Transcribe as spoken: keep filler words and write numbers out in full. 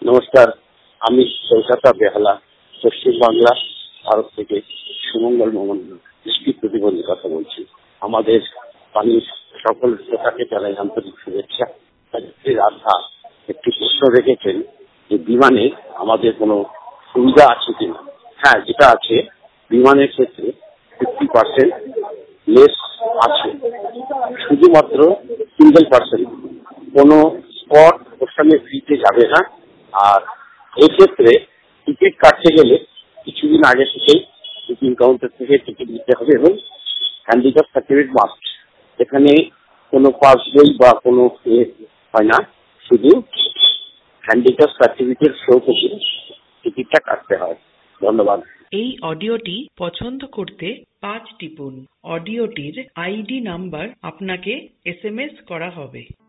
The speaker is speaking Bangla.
নমস্কার, আমি কলকাতা বেহালা, পশ্চিমবাংলা, ভারত থেকে সুমঙ্গল মোহন দৃষ্টি প্রতিবন্ধী কথা বলছি। আমাদের পানির সকল শ্রোতাকে জানাই আন্তরিক শুভেচ্ছা। রাধা একটি প্রশ্ন রেখেছেন যে বিমানে আমাদের কোনো সুবিধা আছে কিনা। হ্যাঁ, যেটা আছে, বিমানের ক্ষেত্রে ফিফটি পার্সেন্ট লেস আছে, শুধুমাত্র সিঙ্গেল পার্সেন্ট কোনো স্পট ওর সঙ্গে ফ্রিতে যাবে না। আর এক্ষেত্রে টিকিট কাটতে গেলে কিছুদিন আগে থেকেই বুকিং কাউন্টার থেকে টিকিট নিতে হবে এবং হ্যান্ডিক্যাপ সার্টিফিকেট মাস্ট। এখানে কোনো পাস বই বা কোনো হয় না, শুধু হ্যান্ডিক্যাপ সার্টিফিকেট শো থেকে টিকিটটা কাটতে হয়। ধন্যবাদ। এই অডিওটি পছন্দ করতে পাঁচ টিপুন। অডিওটির আইডি নাম্বার আপনাকে এস এম এস করা হবে।